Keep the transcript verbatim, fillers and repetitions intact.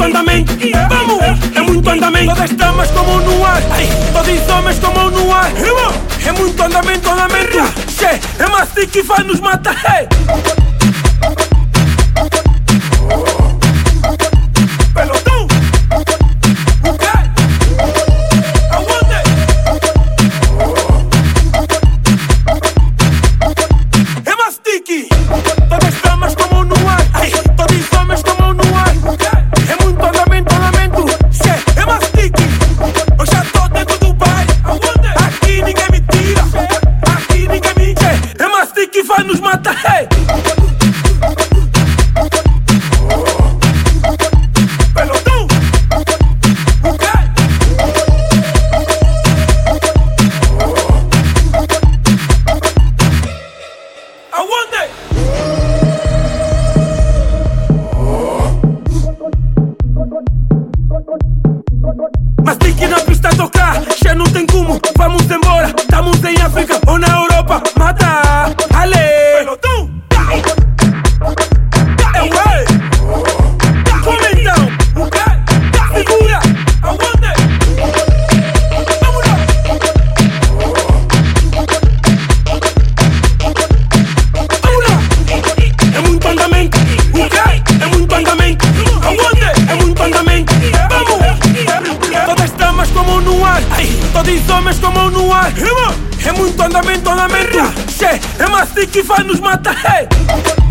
andamento, vamos, é muito andamento. Todas damas como no ar, todos homens como no ar. É muito andamento, andamento. Che, é macio que vai nos matar. Hey. Pelotão, ok, aguante. É mastique. Todas damas como no ar, todos homens como no ar. É muito andamento, andamento. Che, é mastique. Eu já tô dentro do baile. Aqui ninguém me tira. Aqui ninguém me tira. É mastique que vai nos matar. Hey. Pelotão, ok, aguante. Mas tem que ir na pista tocar, já não tem como, vamos embora. Estamos em África ou na Europa, mata, ale. Pelotão, é o rei. Como então, ok, segura, aguante. Vamos lá. Vamos lá. É muito andamento, ok, é muito andamento. Aguante, é muito andamento. Vamos. Todas damas como no ar, todos homens como no ar. É muito andamento, andamento. Che, é macio que vai nos matar. Hey.